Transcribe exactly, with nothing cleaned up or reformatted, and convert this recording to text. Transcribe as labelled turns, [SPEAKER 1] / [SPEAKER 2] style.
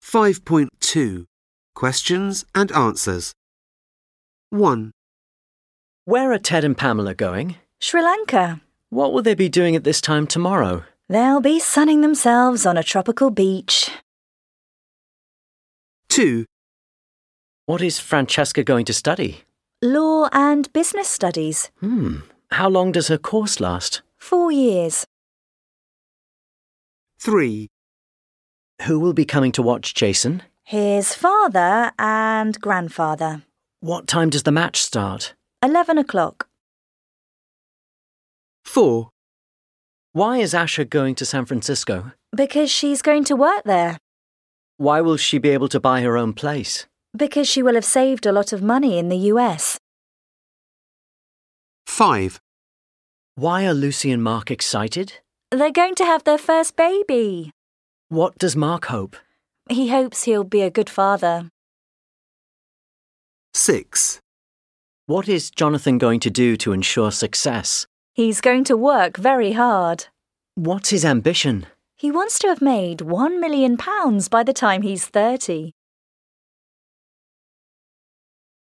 [SPEAKER 1] five point two. Questions and answers. one.
[SPEAKER 2] Where are Ted and Pamela going?
[SPEAKER 3] Sri Lanka.
[SPEAKER 2] What will they be doing at this time tomorrow?
[SPEAKER 3] They'll be sunning themselves on a tropical beach.
[SPEAKER 1] two.
[SPEAKER 2] What is Francesca going to study?
[SPEAKER 3] Law and business studies.
[SPEAKER 2] Hmm. How long does her course last?
[SPEAKER 3] Four years.
[SPEAKER 1] three.
[SPEAKER 2] Who will be coming to watch Jason?
[SPEAKER 3] His father and grandfather.
[SPEAKER 2] What time does the match start?
[SPEAKER 3] Eleven o'clock.
[SPEAKER 1] four.
[SPEAKER 2] Why is Asha going to San Francisco?
[SPEAKER 3] Because she's going to work there.
[SPEAKER 2] Why will she be able to buy her own place?
[SPEAKER 3] Because she will have saved a lot of money in the U S.
[SPEAKER 1] five.
[SPEAKER 2] Why are Lucy and Mark excited?
[SPEAKER 3] They're going to have their first baby.
[SPEAKER 2] What does Mark hope?
[SPEAKER 3] He hopes he'll be a good father.
[SPEAKER 1] six.
[SPEAKER 2] What is Jonathan going to do to ensure success?
[SPEAKER 3] He's going to work very hard.
[SPEAKER 2] What's his ambition?
[SPEAKER 3] He wants to have made one million pounds by the time he's thirty.